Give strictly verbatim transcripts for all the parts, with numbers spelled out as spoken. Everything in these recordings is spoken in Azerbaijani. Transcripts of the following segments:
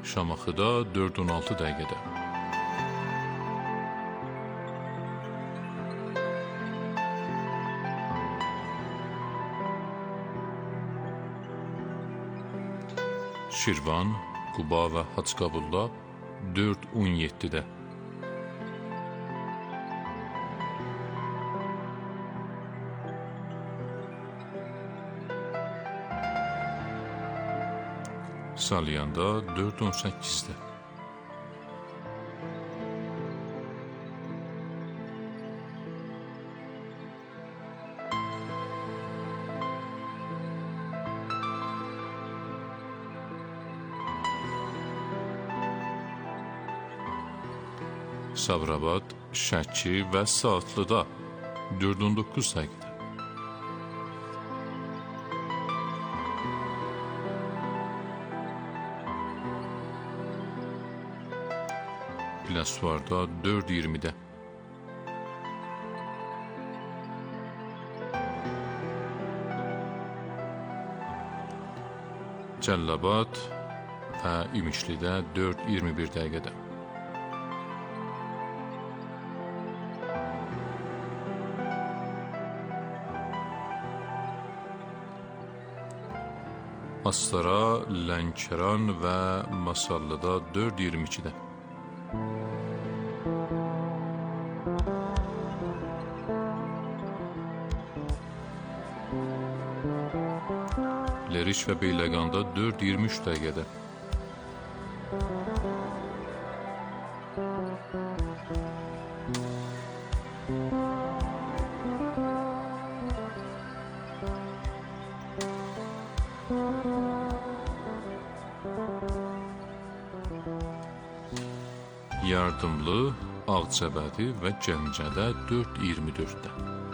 Şamaxıda dörd on altı dəqiqədə. Şirvan, Quba və Hacqabulla dörd on yeddidə. Salyanda dörd on səkkizdə. Sabirabad, Şəki və Saatlıda dörd on doqquz dəqiqədə. Biləsuvarda dörd iyirmidə. Cəllabad və İmişlidə dörd iyirmi bir dəqiqədə. Astara, Lənkəran və Masallıda dörd iyirmi ikidə. Leriş və Beyləqanda dörd iyirmi üç dəqiqədə. Yardımlı, Ağcabədi və Gəncədə dörd iyirmi dörddə.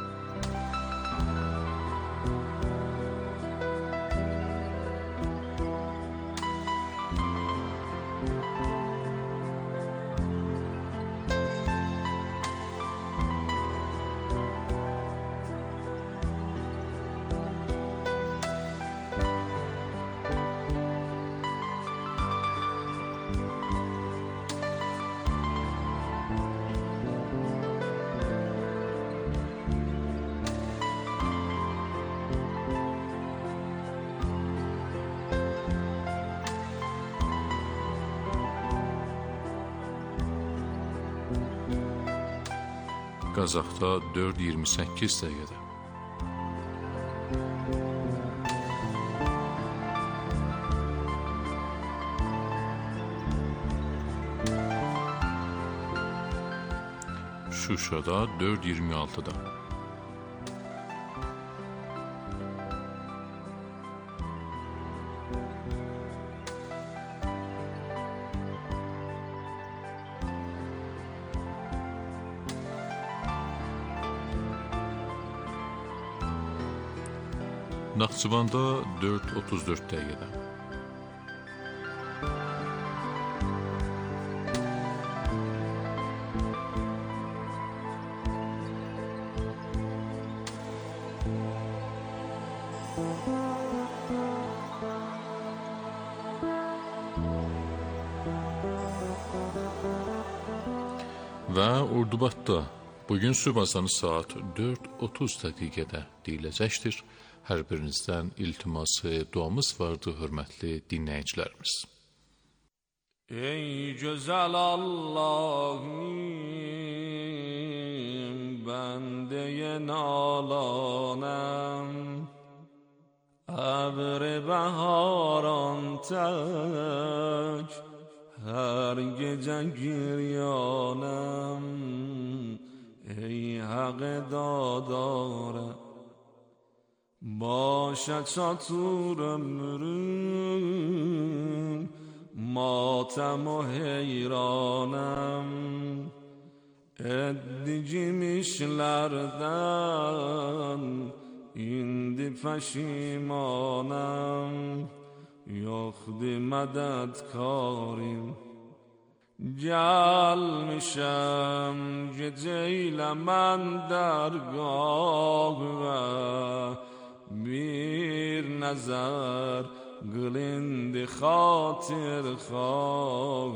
Qazaxda dörd iyirmi səkkiz dəqiqədə. Şuşada dörd iyirmi altıda. Naxçıvanda dörd otuz dörd dəqiqədə. Və Ordubadda bugün sübh azanı saat dörd otuz dəqiqədə deyiləcəkdir. Hər birinizdən iltiması, duamız vardır, hörmətli dinləyicilərimiz. Ey gözəl Allahım, bəndəyə nalanəm, əbr-i bəharan tək, hər gecə giryanəm, ey haqq dadarə. باشد چطور ömrüm, ماتم و حیرانم، eddiğim işlerden indi peşimanım, yoktu mededkarim. Gelmişem geceyle ben dergah ve bir nazar گلند خاطر خواه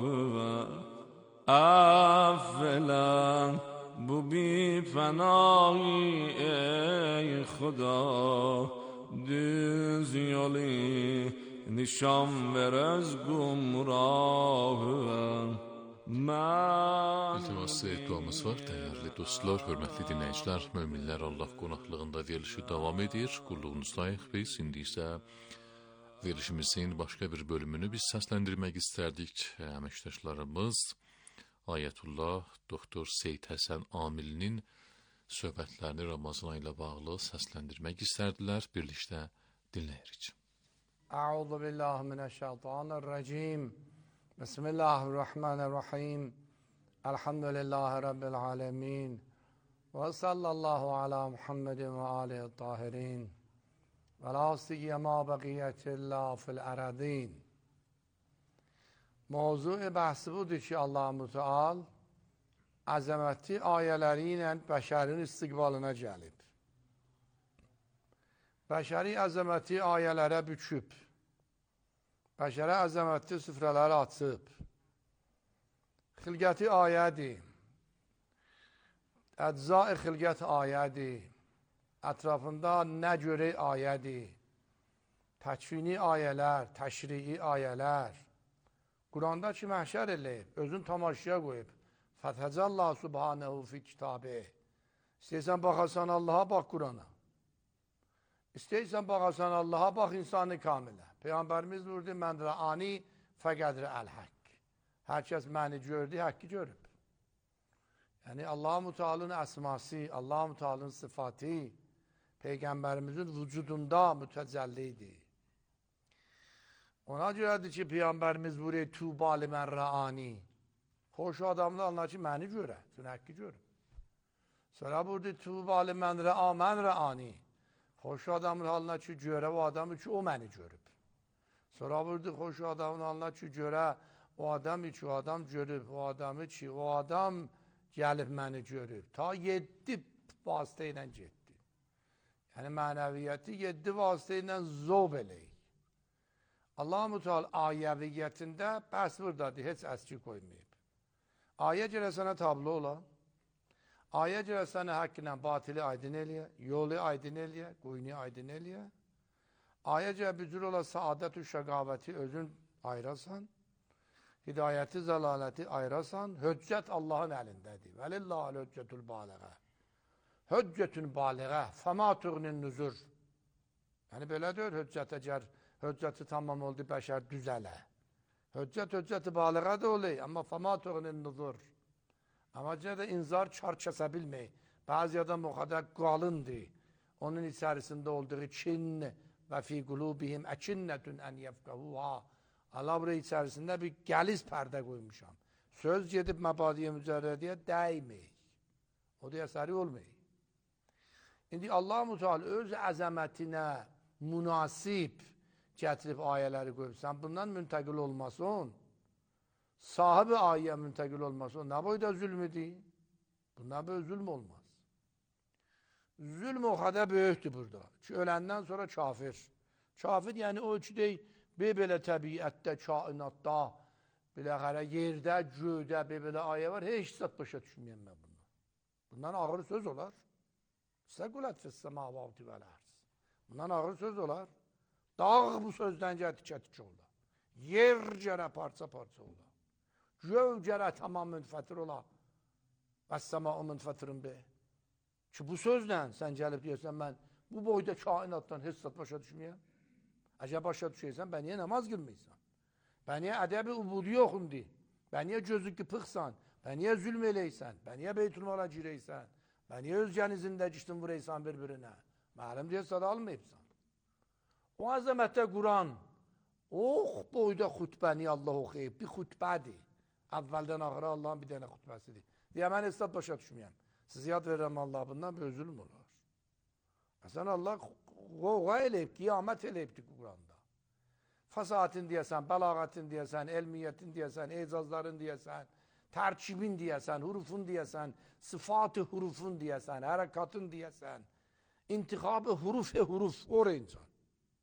اولا بو بی فنایی ای خدا düz yolu nişan ver az gumrah mən İltiması duamız var değerli dostlar, hörmətli dinləyicilər, möminlər Allah qonaqlığında verilişi davam edir. Qulluğunuzdayıq biz. İndi isə verilişimizin başqa bir bölümünü biz səsləndirmək istərdik. Əməkdaşlarımız Ayətullah Doktor Seyid Həsən Amilinin söhbətlərini Ramazan ayı ilə bağlı səsləndirmək istərdilər. Birlikdə dinləyirik. Əuzu billahi mineşşeytanirracim. Bismillahirrahmanirrahim. Elhamdülillahi rabbil alamin. Və sallallahu ala Muhammedin və alihi tahirin. Və la siyama bəqiyyətillah fil əradin. Mövzu bəhsi budur ki, Allah-u Teala əzəmətli ayələri ilə bəşərin istiqbalına gəlib. Bəşəri əzəmətli ayələrə büküb. Bəşərə əzəmətli süfrələri açıb. Xilqəti ayədir. Əcza-i xilqət ayədir. Ətrafında nə görə ayədir. Təkvini ayələr, təşrii ayələr. Quranda ki, məhşər eləyib, özün tamaşaya qoyub. Fəthəcəllah subhanəhu fi kitabı. İstəyirsən baxasan Allaha, bax Qurana. İstəyirsən baxasan Allaha, bax insanı kamilə. Peyğəmbərimiz buyurdu, mən rəani fəqədrə əl-həkk. Hər kəs məni gördü, həqqi görüb. Yəni, Allah-u Teala'nın əsması, Allah-u Teala'nın sıfatı Peyğəmbərimizin vücudunda mütəcəllidir. Ona görədir ki, Peyğəmbərimiz buyuruyor, Tuba limən rəani. Xoş adamlar anlar ki, məni görə, üçün həqqi görüb. Sonra burada Tuba limən rəa, mən rəani. Xoş adamın halına ki, görə o adamı ki, o məni görüb. Sonra burada xoş adamın halına ki, görə o adamı ki, o adam görüb, o adamı ki, o adam gəlib məni görüb. Ta yeddi vasitə ilə getdi. Yəni, mənəviyyəti yeddi vasitə ilə zov eləyik. Allah-u Teala ayəviyyətində bəhs buradadır, heç əski qoymayıb. Ayə görə sənə tablo ola, ayə görə sənə haqq ilə batili aydın eləyə, yolu aydın eləyə, quyunu aydın eləyə. Ayə görə bücür ola saadət-ü şəqavəti özün ayırasan, hidayəti, zəlaləti ayırasan, höccət Allahın əlindədir. Vəlillahil höccətül baləğə. Höccətün baləğə, fəma tuğnin nüzur. Yəni, belə deyir, höccət əgər höccəti tamam oldu, bəşər düzələ. Höccət, höccəti balığa da olay, amma fəma tuğnin nüzur. Amma gədə inzar kar kəsə bilmək. Bəzi adam o qədər qalındır. Onun içərisində olduğu kin və fi qulubihim əkinnətün ən yəfqəhuha. Allah buraya içərisində bir gəliz pərdə qoymuşam. Söz gedib məbadiyə mücərrədiyə dəymək. O da əsəri olmayıq. İndi Allah-u Teala öz əzəmətinə münasib gətirib ayələri qoyub. Sən bundan müntəqil olmasın, sahibi ayə müntəqil olmasın, nə boyda zülmüdür? Bundan böyle zülm olmaz. Zülm o kadar böyükdür burada. Ki öləndən sonra kafir. Kafir yəni o ki deyil, belə təbiətdə, kainatda, biləxərə yerdə, göydə, belə ayə var, heç zat başa düşməyəm mən bundan. Bundan ağır söz olar. Səqulət fəs-səmavati vəl-ərz. Bundan ağır söz olar. Dağ bu sözdən gəl tikə-tikə olar. Yer gərə parça-parça olar. Göv gərə tamam münfətir olar. Vəs-səmau münfətirin be. Ki bu sözlə sən gəlib deyirsən, mən bu boyda kainatdan heç zat başa düşməyəm. Əgər başa düşəysən, bən niyə namaz qılmaysan? Bən niyə ədəb-i ubudiyyə oxundu? Bən niyə gözü qıpıqsan? Bən niyə zülm eləysən? Bən niyə Beytülmala girəysən? Bən niyə özgənizində giştin vuraysan bir-birinə? Məlum deyil, sada almayıbsan. O əzəmətdə Quran, ox boyda xütbəni Allah oxuyub, bir xütbədir. Əvvəldən axıra Allahın bir dənə xütbəsidir. Deyə mən hesab başa düşməyəm. Siz yad verirəm Allah, bundan bir zülm olar. Məsələn, Allah qoğa eləyib, qiyamət eləyibdir Quranda. Fasahatin deyəsən, bəlağətin deyəsən, elmiyyətin deyəsən, ecazların deyəsən, tərkibin deyəsən, hurufun deyəsən, sıfat-ı hurufun deyəsən, hərəkatın deyəsən, intixab-ı huruf-e huruf, oraya insan.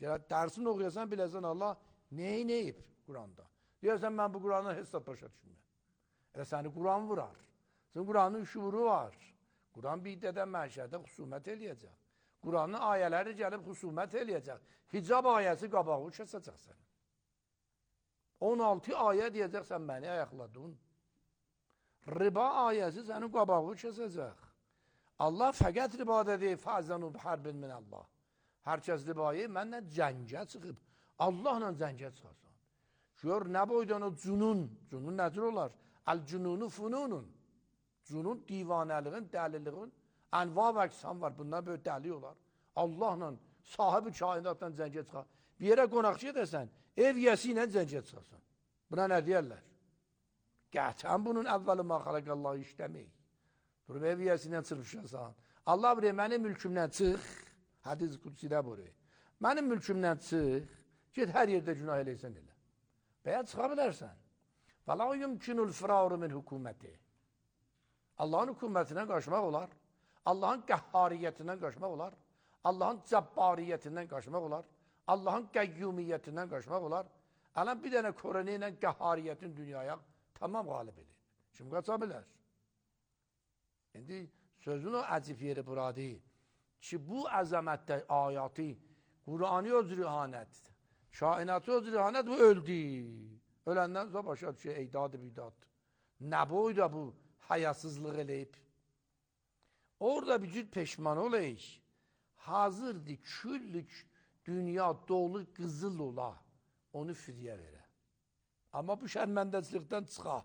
Gerek dersini okuyorsan bilesin Allah neyi neyip Kur'an'da. Diyorsan ben bu Kur'an'dan hesap başa düşmüyorum. E seni Kur'an vurar. Senin Kur'an'ın şuuru var. Kur'an bir deden məşədə husumet eləyəcək. Kur'an'ın ayeleri gelip husumet eləyəcək. Hicab ayesi qabağı kesecek seni. on altı aye diyeceksen beni ayakladın. Riba ayesi senin qabağı kesecek. Allah fəqət riba dedi, fəzənu biharbin min Allah. Hər kəs ribayı mənlə cəngə çıxıb, Allahla cəngə çıxarsan. Gör, nə boydan o cunun, cunun nədir olar? Əl-cununu fununun. Cunun divanəliğin, dəliliğin, ənva və əqsam var, bunlar böyle dəli olar. Allahla, sahibi kainatla cəngə çıxar. Bir yerə qonaqçı edəsən, ev yəsi ilə cəngə çıxarsan. Buna nə deyərlər? Qətən bunun əvvəli məxələqəllahu işləmək. Durub ev yəsindən çırpışasan. Allah buraya mənim mülkümdən çıx. Hədis qudsidə buraya. Mənim mülkümdən çıx. Get hər yerdə günah eləysən elə. Bəyə çıxa bilərsən. Və la yumkinul firaru min hükuməti. Allahın hükümətindən qaçmaq olar. Allahın qəhhariyyətindən qaçmaq olar. Allahın cəbbariyyətindən qaçmaq olar. Allahın qəyyumiyyətindən qaçmaq olar. Ələn bir dənə korona ilə qəhhariyyətin dünyaya tamam qalib edir. Kim qaça bilər? İndi sözün o əcib yeri buradır ki, bu əzəmətdə ayatı, Qur'anı öz rihanət, kainatı öz rihanət, bu öldü. Öləndən sonra başa düşür, eydadı bidat. Nə boyda bu hayasızlıq eləyib? Orada bir cür peşman olayıq. Hazırdır, küllük dünya dolu qızıl ola, onu fidyə verə. Amma bu şərməndəçlikdən çıxa.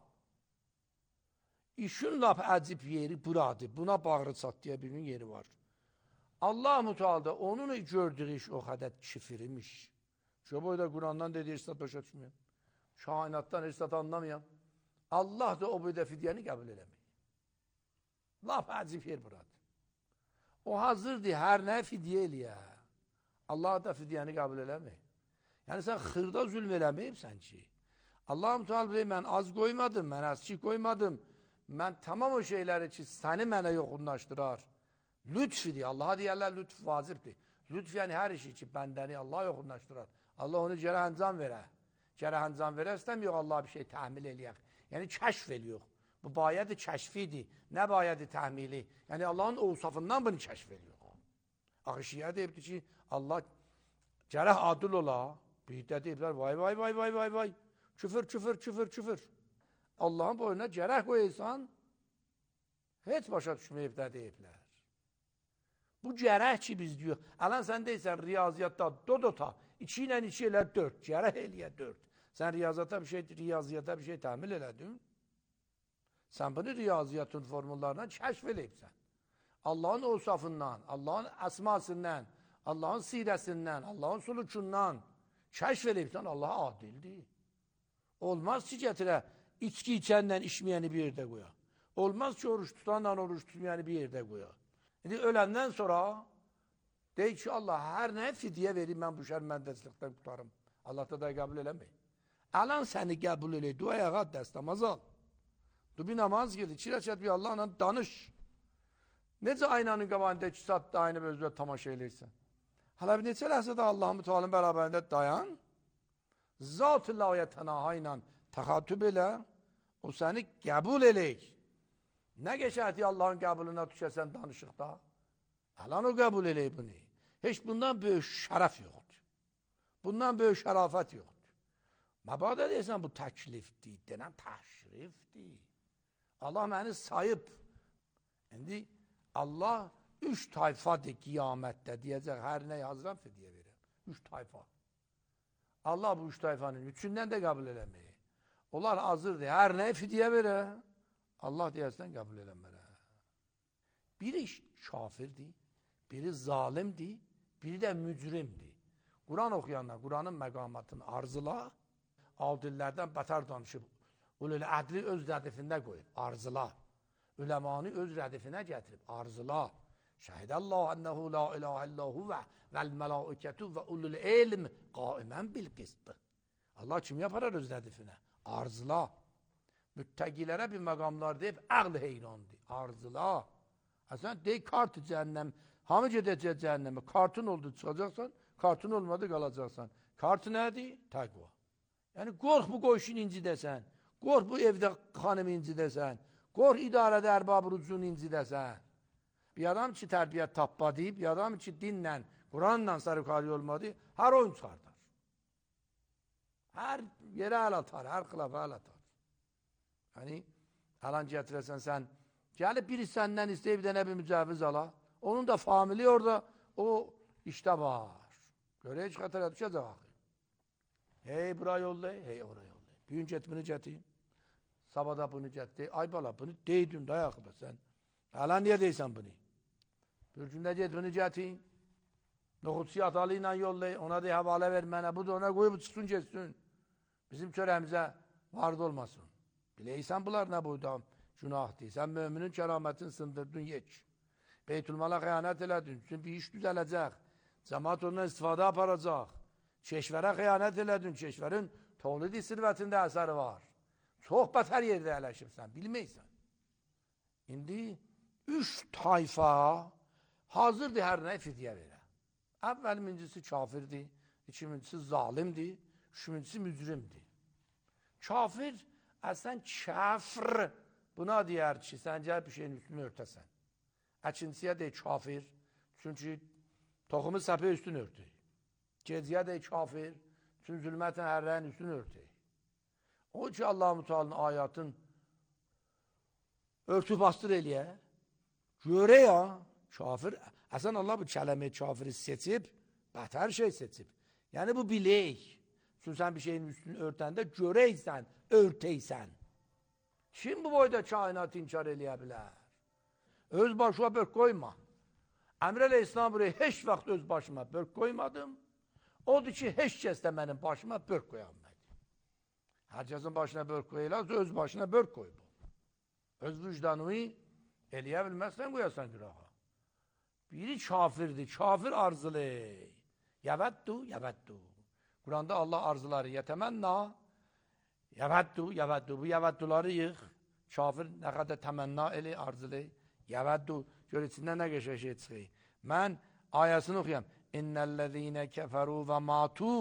İşin lap əcib yeri buradır. Buna bağrı çatdıya birinin yeri var. Allah mütealda onun gördüğü iş o kadar kifirmiş. Şu boyda Kur'an'dan dediği istat başa düşmüyor. Kainattan istat anlamayan. Allah da o boyda fidyeni kabul edemiyor. Laf əcib yer buradır. O hazırdır her ne fidye eləyə. Allah da fidyeni kabul edemiyor. Yani sen xırda zulm eləməyibsən ki. Allah mütealda ben az koymadım, ben az şey koymadım. Mən tamam o şeyləri ki, səni mənə yoxunlaşdırar. Lütf idi. Allah'a deyərlər lütf vacibdir. Lütf yəni hər işi ki, bəndəni Allah yoxunlaşdırar. Allah onu gərə əncam verə. Gərə əncam verə istəmiyor Allah bir şey təhmil eləyək. Yəni kəşf ediyor. Bu bayədi kəşfidir. Nə bayədi təhmili? Yəni Allahın ovsafından bunu kəşf ediyor. Axı şiyə deyibdir ki, Allah gərək adil ola. Bir də deyiblər vay vay vay vay vay vay. Küfür, küfür, küfür, küfür. Allah'ın boyuna cereh koysan hiç başa düşmeyip de deyiblər. Bu cereh ki biz diyor. Alan sen deysən riyaziyatta dodota iki ilə iki elə dört. Cereh eləyə dört. Sen riyaziyata bir şey, riyaziyata bir şey təmil elədin. Sen bunu riyaziyatın formullarına kəşf eləyibsən. Allah'ın osafından, Allah'ın əsmasından, Allah'ın sirəsindən, Allah'ın sulukundan kəşf eləyibsən. Allah adildir. Olmaz ki getirə İçki içenden içmeyeni bir yerde koya. Olmaz ki oruç tutandan oruç tutmayeni bir yerde koya. Şimdi ölenden sonra deyik ki Allah her ne fidye vereyim ben bu şermendeslikten tutarım. Allah da da kabul eləmeyin. Alan seni kabul eləyir. Dua ayağa ders namaz al. Du bir namaz gel. Çirəçət bir Allah'la danış. Necə aynanın qabağında iki saatdə aynı özünə tamaşa eləyirsən. Hala bir neçə ləhzədə Allah'ın mütealın bərabərində dayan. Zat-ı layətənaha ilə təxatüb elə, o səni qəbul eləyik. Nə geçərdi Allah'ın qəbuluna düşəsən danışıqda? Alan o qəbul eləyik bunu. Heç bundan böyük şərəf yoxdur. Bundan böyük şərafət yoxdur. Məbadə deyəsən bu təklifdir, denən təşrifdir. Allah məni sayıb. İndi Allah üç tayfadır qiyamətdə deyəcək, hər nə yazıram fidyə verir. Üç tayfa. Allah bu üç tayfanın üçündən də qəbul eləməyir. Onlar hazırdır. Her ne fidye verə, Allah deyəsindən qəbul eləmərə. Biri kafirdir, biri zalimdir, biri də mücrimdir. Kur'an okuyanlar, Kur'an'ın məqamatını arzıla, adillərdən bətər danışıb, ulul ədli öz rədifində qoyub, arzıla. Üləmanı öz rədifinə gətirib, arzıla. Şəhidəllahu ənəhu la ilahə illahu və vəl mələikətü və ulul ilm qaimən bil qisd. Allah kim yapar öz rədifine? Arzıla. Müttəqilərə bir məqamlar deyib, əql heyrandır. Arzıla. Əsən deyik kartı cəhənnəm, hamı gedəcək cəhənnəmə, kartın oldu çıxacaqsan, Kartın olmadı qalacaqsan. Kartı nədir? Təqva. Yəni, qorx bu qoşun incidəsən. Qorx bu evdə xanım incidəsən. Qorx idarədə ərbab rucun incidəsən. Bir adam ki, tərbiyyət tapmadı, bir adam ki, dinlə, Quranla sarıqali olmadı, hər oyun çıxardar. Hər yerə əl atar, hər xilafa əl atar. Yəni, əlan gətirəsən sən, gəlib biri səndən istəyib də nə bir mücəviz ala, onun da famili orada, o işdə var. Görək xətərə düşəcək axı. Hey bura yollay, hey ora yollay. Bir gün get bunu gətir. Sabada bunu gətir. Ay bala bunu deydin dayaqda sən. Hələ niyə deysən bunu? Bir gündə get bunu gətir. Noxutsiyat alı ilə yollay. Ona da havalə ver mənə. Bu da ona qoyub çıxsın geçsin. Bizim çörəmizə vardı olmasın. Bileysən bunlar nə boyda günahdır. Sən müminin kəramətini sındırdın yeç. Beytülmala xəyanət elədin. Çünki bir iş düzələcək. Cəmaat ondan istifadə aparacaq. Keşvərə xəyanət elədin. Keşvərin toğlidi sirvətində əsəri var. Çox bətər yerdə ələşibsən. Bilməysən. İndi üç tayfa hazırdır hər nəyə fidyə verə. Əvvəl birincisi kafirdir. İkincisi zalimdir. Üçüncüsü mücrimdir. Kafir, əslən kəfr buna deyər ki, sən gəl bir şeyin üstünü örtəsən. Əkincisiyə deyək kafir. Çünki toxumu səpə üstünü örtək. Geciyə deyək kafir. Çünki zülmətlə hərrəyin üstünü örtək. O ki, Allah-u Teala'nın ayatın örtü bastır eləyə. Görə ya, kafir. Əsən Allah bu kələmi kafiri seçib, bətər şey seçib. Yəni bu bilək. Çünki sən bir şeyin üstünü örtəndə görəysən, örtəysən. Kim bu boyda kainatı inkar eləyə bilər? Öz başına börk koyma. Əmr Əleyhisselam buraya heç vaxt öz başıma börk koymadım. Odur ki, heç kəs də mənim başıma börk koyanmadı. Hər kəsin başına börk koyulaz, öz başına börk koy bu. Öz vicdanını eləyə bilməzsən qoyasan günaha. Biri kafirdir, kafir arzılı. Yəvəddu, yəvəddu. Kur'an'da Allah arzuları yetəmənna, yəvəddu, yəvəddu. Bu yəvədduları yığ. Kafir nə qədər təmənna eli arzılı. Yəvəddu. Gör içindən nə qəşəng şey çıxır. Mən ayəsini oxuyam. İnnellezine keferu və matu.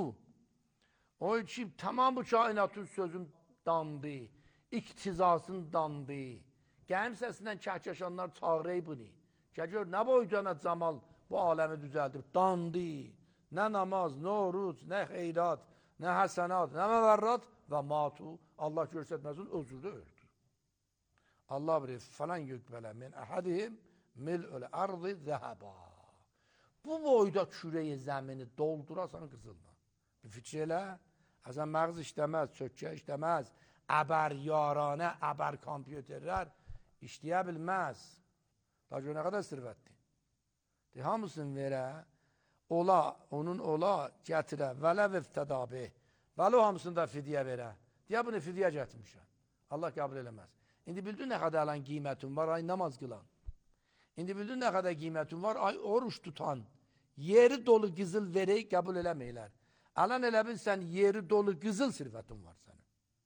O ki, tamam bu kainatın sözün dandı. İktizasın dandı. Gəlim səsindən kəhkəşanlar çağırır bunu. Gör, nə boycana camal bu aləmi düzəldir. Dandı. Nə namaz, nə oruc, nə xeyrat, nə həsənat, nə məvərrat və matu. Allah görsətməsin, özürdə öldü. Allah bilir, falan yükbələ min əhədihim mil'ül ardı zəhəba. Bu boyda kürəyi zəmini doldurasan qızılla. Bir fikir elə, əzən məğz işləməz, çökkə işləməz, əbər yaranə, əbər kompüterlər işləyə bilməz. Da gör, nə qədər sirvətdir. De, hamısını verə, ola, onun ola gətirə, vələv iftədabi, vələ hamısını da fidyə verə. Deyə bunu fidyə gətirmişəm. Allah qəbul eləməz. İndi bildin nə qədər alan qiymətin var, ay namaz qılan. İndi bildin nə qədər qiymətin var, ay oruç tutan. Yeri dolu qızıl verək, qəbul eləməklər. Alan elə bilsən, yeri dolu qızıl sirvətin var sənin.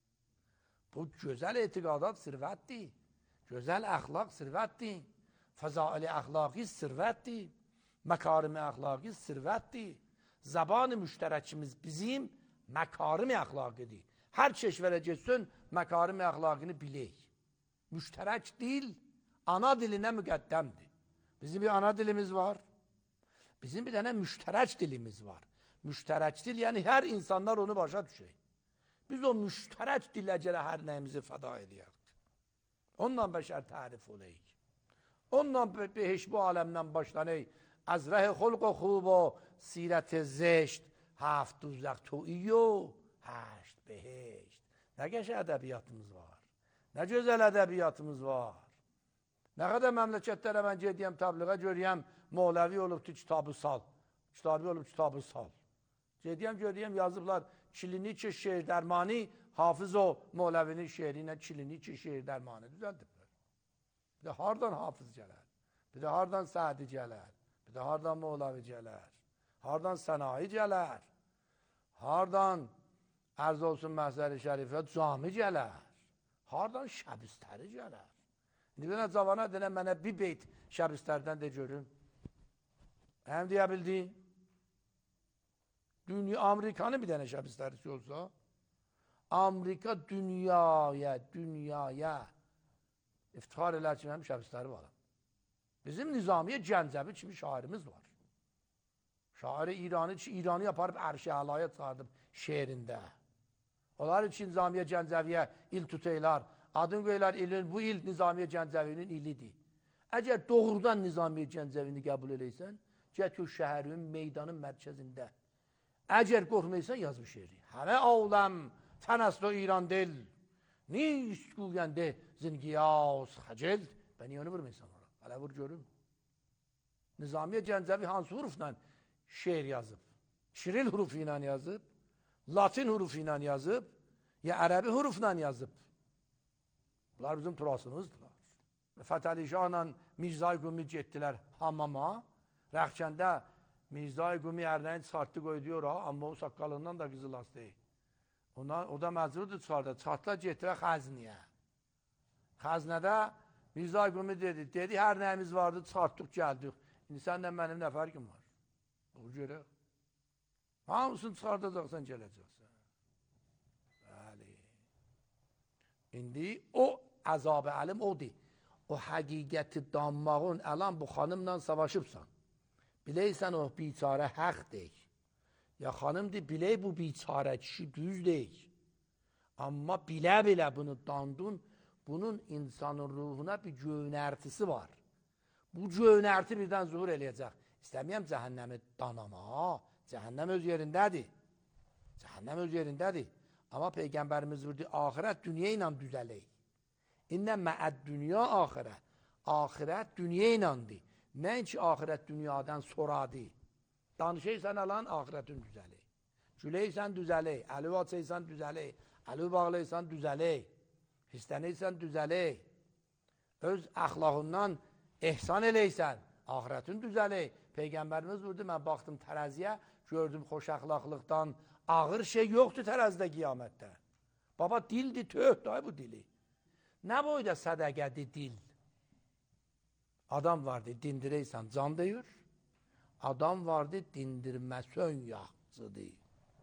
Bu gözəl etiqadat sirvətdir. Gözəl əxlaq sirvətdir. Fəzaili əxlaqi sirvətdir. Məkarimi əxlaqi sirvətdir. Zaban-ı müştərəkimiz bizim məkarimi əxlaqıdır. Hər keşvərə getsin, məkarimi əxlaqını bilək. Müştərək dil, ana dilinə müqəddəmdir. Bizim bir ana dilimiz var. Bizim bir dənə müştərək dilimiz var. Müştərək dil, yəni hər insanlar onu başa düşək. Biz o müştərək dilə görə hər nəyimizi fəda edəyək. Onunla bəşər tərif oləyik. Onunla behiş bu aləmdən başlanayıq. از ره خلق و خوب و سیرت زشت هفت دوزخ تویی و هشت بهشت. Nə qəşəng ədəbiyyatımız var. Nə gözəl ədəbiyyatımız var. Nə qədər məmləkətlərə mən gediyəm təbliğə görəyəm, Moğləvi olubdu kitabı sal. Kitabı olub kitabı sal. Gediyəm görəyəm yazıblar Kiliniki şeir dərmani, Hafız o Moğləvinin şeiri ilə Kiliniki şeir dərmani düzəldiblər. Bir də hardan Hafız gələr? Bir də hardan Sədi gələr? Bir də hardan Moğləvi gələr? Hardan Sənayi gələr? Hardan ərz olsun Məhzəri Şərifə cami gələr? Hardan Şəbistəri gələr? İndi bir dənə cavana denə mənə bir beyt Şəbistərdən də görüm. Həm deyə bildi? Dünya, Amerikanın bir dənə şəbislərisi olsa, Amerika dünyaya, dünyaya iftihar elər ki, mənim şəbisləri var. Bizim Nizamiye Gəncəvi kimi şairimiz var. Şairi İranı, İranı yaparıb Ərşi Əlaya çıxardıb şeirində. Onlar için Nizamiye Gəncəviyə il tutaylar. Adın qoylar ilin, bu il Nizamiye Gəncəvinin ilidir. Əgər doğrudan Nizamiye Gəncəvini qəbul edəysən, get o şəhərin, meydanın mərkəzində. Əgər qorxmaysan, yaz bu şeiri. Hələ avləm, fənəslo İran del, nist guyəndə zingiyaz xəcel. Ben niye onu vurmaysan ona? Hələ vur görüm. Nizamiye Gəncəvi hansı hurufla şeir yazıb? Şiril hurufu ilə yazıb, Latin hurufu ilə yazıb, ya Ərəbi hurufla yazıb. Bunlar bizim turasımızdılar. Fətəli Şahla Mirzay Qumi getdilər hamama. Rəxkəndə Mirzay Qumi ərləyin çıxartdı qoydu ora, amma o saqqalından da qızıl az deyil. Ona, o da məcburdur çıxardı. Çıxartdılar getdilər Xəzniyə. Xəznədə Mirzay Qumi dedi, dedi hər nəyimiz vardı, çıxartdıq, gəldik. İndi səndən mənim nə fərqim var? Bu görək. Hamısını çıxardacaqsan, gələcəksən. Bəli. İndi o əzab-ı əlim odur. O həqiqəti danmağın, əlan bu xanımla savaşıbsan. Bileysən o biçarə həq deyik. Ya xanımdır, biley bu biçarə kişi düz deyik. Amma bilə-bilə bunu dandun, bunun insanın ruhuna bir göynərtisi var. Bu göynərti birdən zuhur eləyəcək. İstəməyəm cəhənnəmi danama. Cəhənnəm öz yerindədir. Cəhənnəm öz yerindədir. Amma Peyğəmbərimiz vurdu, axirət dünya ilə düzələk. İnnə məəd dünya axirət. Axirət dünya iləndir. Nəinki axirət dünyadan soradır. Danışaysan alan, axirətin düzələk. Güləysən düzələk. Əli açaysan düzələk. Əli bağlaysan düzələk. Hissənəysən düzələk. Öz əxlaqından ehsan eləysən. Axirətin düzələk. Peyğəmbərimiz vurdu, mən baxdım tərəziyə, gördüm xoş əxlaqlıqdan ağır şey yoxdur tərəzidə qiyamətdə. Baba dildir, tövh day bu dili. Nə boyda sədəqədir dil? Adam vardı, dindireysən can deyir. Adam vardı, dindirməsön yaxçıdır.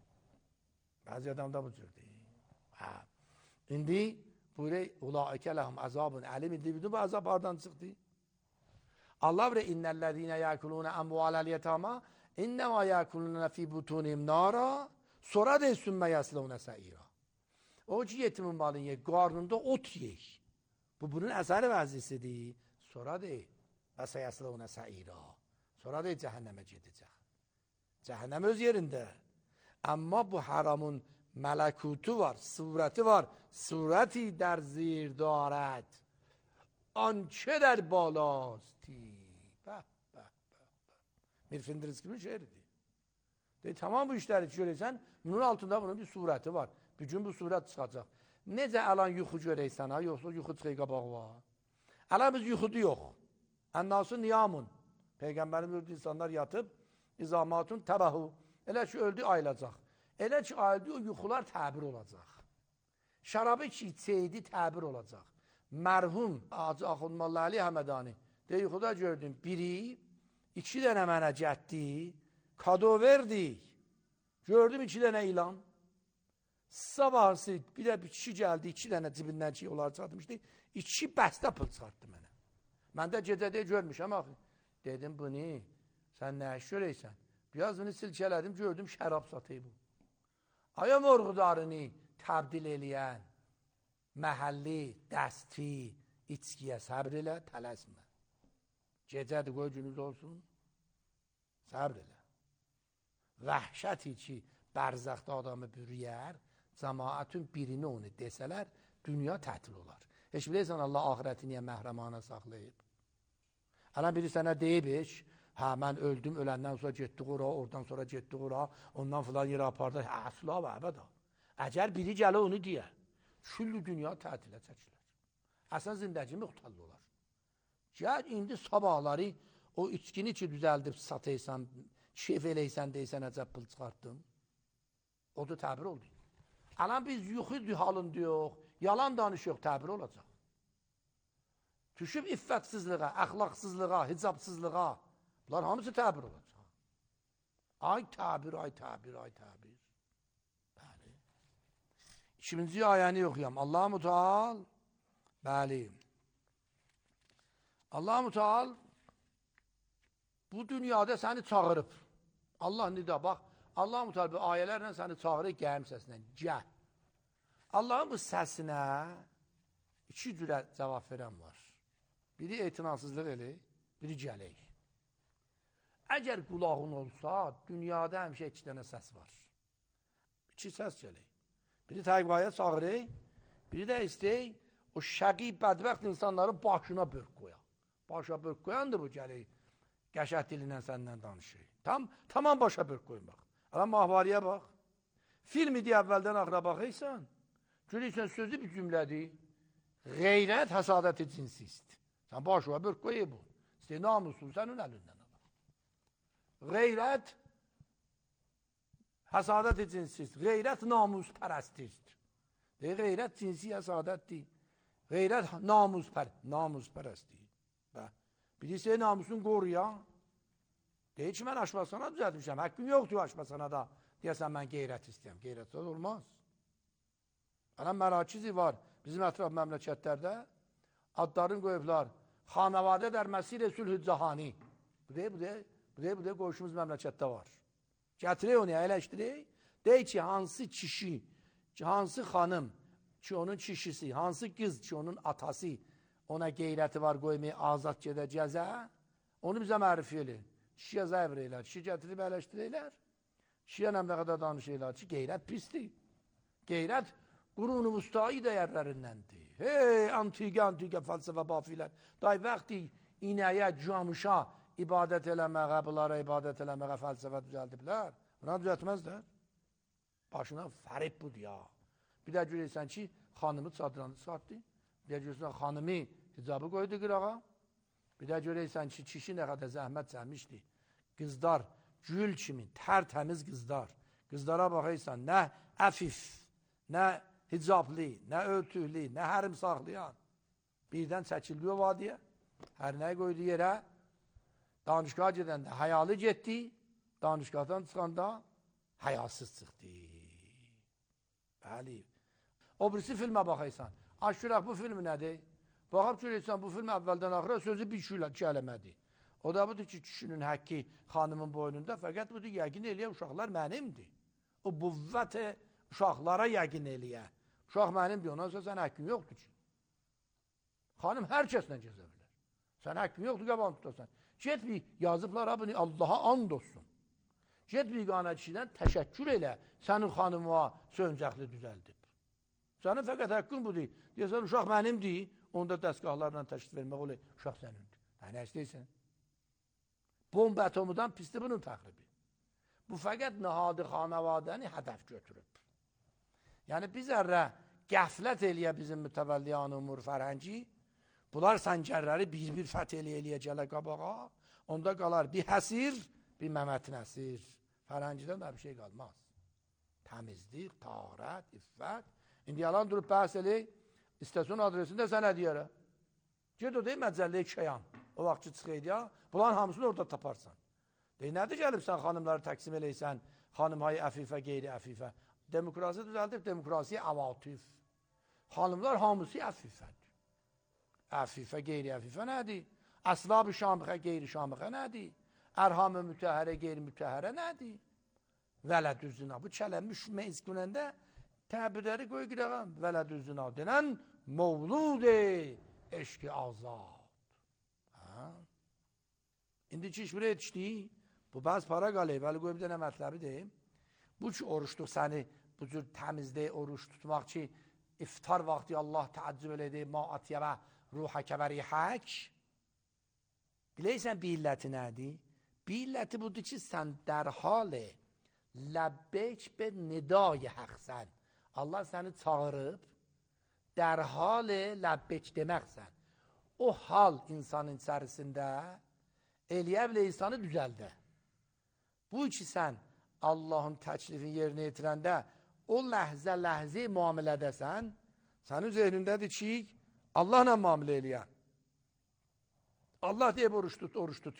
Bəzi adam da bu cürdür. Hə. İndi buyurək, ulaikə ləhum əzabın əlim indi bu əzab hardan çıxdı? Allah bire innellezine yakulune amvalel yetama innema yakulune fi butunihim nara sonra de sümme yaslune saira. O ki yetimin malını ye, karnında ot yiyek. Bu bunun əsəri vəzisidir. Sonra de və sayaslune saira. Sonra de cəhənnəmə gedəcək. Cəhənnəm öz yerində. Amma bu haramın mələkutu var, surəti var. Surəti در زیر دارد آنچه در بالاستی. به به به Mir Findiriski'nin şehridir. De, tamam bu işləri görürsən, bunun altında bunun bir surəti var. Bir gün bu surət çıxacaq. Necə alan yuxu görəysən ha, yoxsa yuxu çıxı qabağı var. Alan biz yuxudu yox. Ennası niyamun. Peyğəmbərin öldü insanlar yatıb, izamatun təbəhu. Elə ki öldü ayılacaq. Elə ki ayıldı o yuxular təbir olacaq. Şərabı ki içəydi təbir olacaq. Mərhum Hacı Axundmallı Əli Həmədani de yuxuda gördüm. Biri iki dənə mənə gətdi, kado verdi. Gördüm iki dənə ilan. Sabahsı bir də bir kişi gəldi, iki dənə cibindən ki onları çatmışdı. İki bəstə pıl çıxartdı mənə. Mən də gecədə görmüşəm axı. Dedim bunu, sən nə iş görəysən? Biraz bunu silkələdim, gördüm şərab satıyı bu. Aya morğudarını təbdil eləyən məhəlli, dəsti, içkiyə səbr elə, tələsmə. Gecədir, qoy günüz olsun, səbr elə. Vəhşəti ki, bərzəxdə adamı bürüyər, cəmaatın birini onu desələr, dünya tətil olar. Heç biləysən, Allah ahirəti niyə məhrəmana saxlayıb? Ələn biri sənə deyib heç, hə, mən öldüm, öləndən sonra getdik ora, oradan sonra getdik ora, ondan filan yerə apardı, hə, əsla və əbəda. Əgər biri gələ onu deyə, küllü dünya tətilə çəkilir. Əsən zindəci müxtallı olar. Gəl, indi sabahları o içkini ki düzəldib sataysan, şef eləysən deysən, əcəb pıl çıxartdım. O da təbir oldu. Ələn biz yuxu halın diyox, yalan danışıq, təbir olacaq. Düşüb iffətsizliğə, əxlaqsızlığa, hicabsızlığa, bunlar hamısı təbir olacaq. Ay tabir, ay tabir, ay tabir. Bəli. İkinci ayəni oxuyam. Allah-u Teala, bəli. Allah-u Teala bu dünyada səni çağırıb. Allah nida, bax, Allah-u Teala bu ayələrlə səni çağırır gəlim səsinə. Gəl. Allahın bu səsinə iki cürə cavab verən var. Biri etinasızlıq elə, biri gələk. Əgər qulağın olsa, dünyada həmişə iki dənə səs var. İki səs gələk. Biri təqvaya çağırır, biri də istəyək, o şəqi, bədbəxt insanların başına börk qoya. Başa börk qoyandır bu gələk. Qəşət dilindən səndən danışır. Tam, tamam başa börk qoyun bax. Adam mahvariyə bax. Filmi deyə əvvəldən axıra baxıysan, görürsən sözü bir cümlədir. Qeyrət həsadəti cinsist. Sən başa börk qoyu bu. İstəyək namusun sənin əlindən alır. Qeyrət həsadəti cinsist. Qeyrət namus pərəstirdir. Deyir, qeyrət cinsi həsadətdir. Qeyrət namus, pər namus pərəstir. Birisi namusun qoruya. Deyir ki, mən aşpazxana düzəltmişəm. Həqqim yoxdur aşpazxanada. Deyəsən, mən qeyrət istəyəm. Qeyrət olmaz. Anam mərakizi var. Bizim ətraf məmləkətlərdə adların qoyublar. Xanavadə dərməsi Resulü Cahani. Bu deyil, bu deyil, bu deyil, bu deyil, qoyuşumuz məmləkətdə var. Gətirək onu, əyləşdirək. Deyil ki, hansı kişi, ki, hansı xanım, ki, onun kişisi, hansı qız, ki, onun atası, ona qeyrəti var qoymayı azad gedəcəzə, onu bizə mərif eləyir. Kişiyə zəvr eylər, kişi gətirib əyləşdirəklər. Kişiyə nə qədər danışırlar ki, qeyrət pisdir. Qeyrət qurun-u vüstai dəyərlərindəndir. Hey, antiqə, antiqə fəlsəfə bafilər. Day vaxtı inəyə, camışa ibadət eləməyə, bunlara ibadət eləməyə fəlsəfə düzəldiblər. Buna düzəltməzlər. Başına fərib budur ya. Bir də görürsən ki, xanımı çadranı çıxartdı. Bir də görürsən, xanımı hicabı qoydu qırağa. Bir də görürsən ki, kişi nə qədər zəhmət çəkmişdi. Qızlar, gül kimi, tərtəmiz qızlar. Qızlara baxırsan, nə əfif, nə hicablı, nə örtüklü, nə hərim saxlayan. Birdən çəkildi o vadiyə, hər nəyi qoydu yerə, danışqaha gedəndə həyalı getdi, danışqadan çıxanda həyasız çıxdı. Bəli. O birisi filmə baxırsan, aşıraq bu film nədir? Baxıb görürsən, bu film əvvəldən axıra sözü bir iki eləmədi. O da budur ki, kişinin həqqi xanımın boynunda, fəqət budur, yəqin eləyə uşaqlar mənimdir. O buvvət uşaqlara yəqin eləyə. Uşaq mənimdir, ondan sonra sən həqqin yoxdur ki. Xanım hər kəslə gəzə bilər. Sən həqqin yoxdur, qaban tutasan. Get bir, yazıblar, abini Allaha and olsun. Get bir qana kişidən təşəkkür elə, sənin xanımına söncəkli düzəldib. Sənin fəqət həqqin budur. Deyəsən, uşaq mənimdir, onda dəstgahlarla təşkil vermək olur, uşaq sənindir. Hə, nə istəyirsən? Bomba atomudan pisdir bunun təxribi. Bu fəqət nəhadi xanavadəni hədəf götürüb. Yəni, biz ərə qəflət eləyə bizim mütəvəlliyan umur fərhəngi, bunlar səncərləri bir-bir fəth eləyə gələ qabağa, onda qalar bir həsir, bir Məmət Nəsir. Fərhəngidən də bir şey qalmaz. Təmizlik, taharət, iffət. İndi yalan durub bəhs eləyək, istasyon adresində sənə deyərə. Ged o deyil, məcəlləyə kəyan. O vaxt ki, çıxıydı ya, bunların hamısını orada taparsan. Deyil, nədir gəlib sən xanımları təqsim eləysən, xanımhayı əfifə, qeyri-əfifə. Demokrasi düzəldib, demokrasiyə əvatif. Xanımlar hamısı əfifədir. Əfifə, qeyri-əfifə nədir? Əslab-ı şamıxə, qeyri-şamıxə nədir? Ərham-ı mütəhərə, qeyri-mütəhərə nədir? Vələdüzzina. Bu kələmiş mezgunəndə təbirləri qoy qırağam. Vələdüzzina denən mevlud-i eşq-i azad. İndi ki, iş buraya yetişdik. Bu bəz para qalıb. Vəli qoy bir dənə mətləbi deyim. Bu ki, oruçluq səni bu cür təmizdə oruç tutmaq ki, iftar vaxtı Allah təəccüb elədi, ma atiyəvə ruhəkə və rihək. Biləysən, bir illəti nədir? Bir illəti budur ki, sən dərhalə ləbbək bə nidai həqsən. Allah səni çağırıb, dərhalə ləbbək deməqsən. O hal insanın içərisində eləyə bilə insanı düzəldə. Bu ki, sən Allahın təklifini yerinə yetirəndə o ləhzə-ləhzə müamilədəsən, sənin zehnindədir ki, Allahla müamilə eləyən. Allah deyib oruç tut, oruç tut.